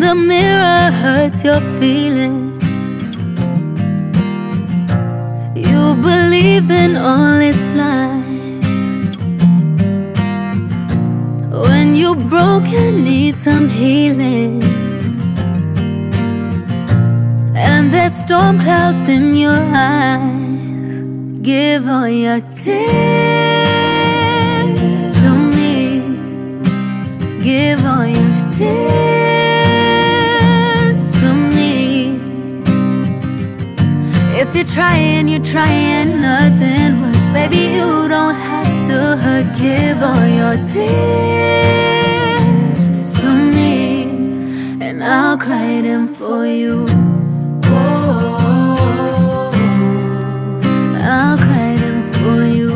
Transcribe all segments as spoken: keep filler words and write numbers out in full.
the mirror hurts your feelings. You believe in all its lies. When you're broken, need some healing, and there's storm clouds in your eyes. Give all your tears to me. Give all your tears to me. If you're trying, you're trying, nothing works. Baby, you don't have to hurt. Give all your tears to me, and I'll cry them for you. I'll cry them for you.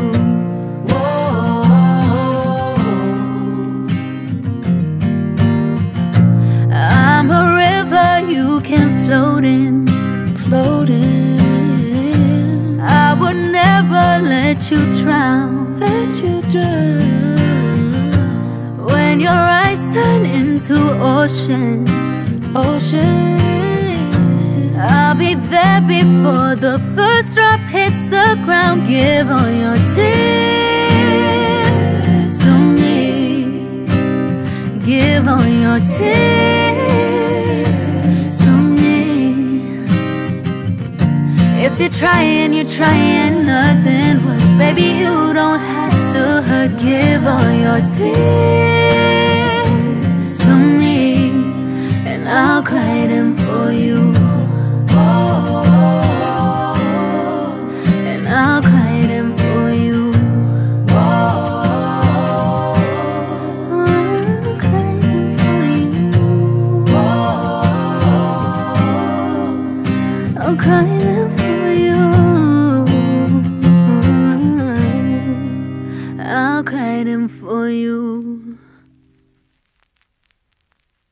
I'm a river you can float in, float in. I would never let you drown, let you drown. When your eyes turn into oceans, oceans, I'll be there before the first drop hits the ground. Give all your tears to me. Give all your tears to me. If you're trying, you're trying, nothing works. Baby, you don't have to hurt. Give all your tears to me, and I'll cry them for you. And I'll cry them for you. I'll cry them for you. I'll cry.